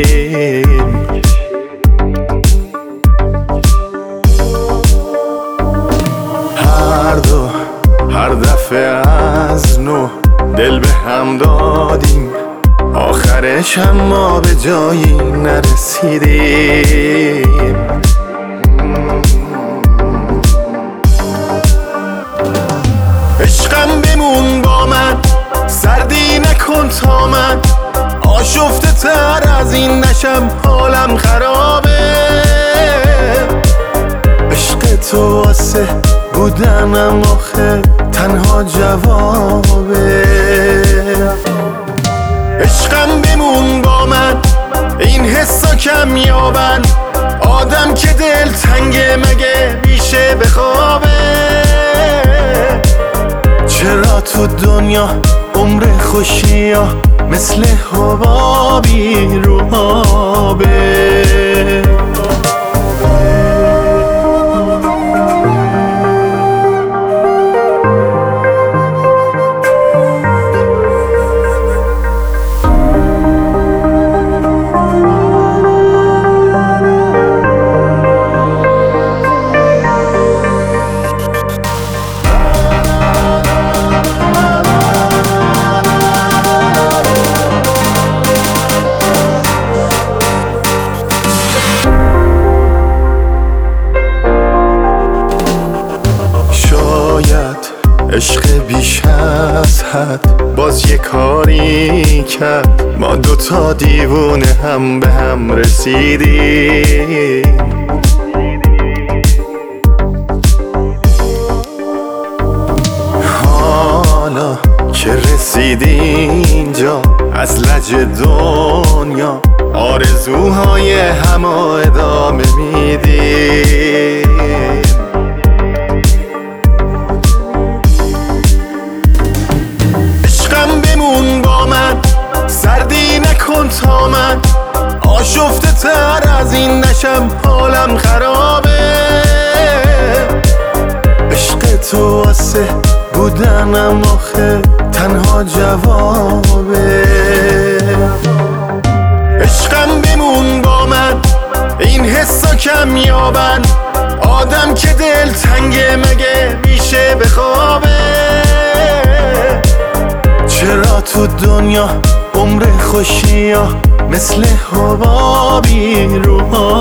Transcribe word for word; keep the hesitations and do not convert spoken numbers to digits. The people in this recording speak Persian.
هر دو هر دفعه از نو دل به هم دادیم، آخرش هم ما به جایی نرسیدیم. عشقم بمون با من، سردی نکن تا من آشفته تر از این نشم، حالم خرابه. عشق تو واسه بودنم آخه تنها جوابه. عشقم بمون با من، این حسا کم یابن، آدم که دل تنگه مگه میشه بخوابه. چرا تو دنیا عمر خوشی ها مثل حبابی رو آبه. عشق بیش از حد باز یه کاری کرد، ما دوتا دیوونه هم به هم رسیدیم. حالا که رسیدی اینجا از لج دنیا، آرزوهای همه ادامه میدیم. سردی نکن تا من آشفته تر از این نشم، حالم خرابه. عشق تو واسه بودنم آخه تنها جوابه. عشقم بمون با من، این حسا کم یابن، آدم که دل تنگه مگه میشه بخوابه. چرا تو دنیا عمر خوشی ها مثل حبابی رو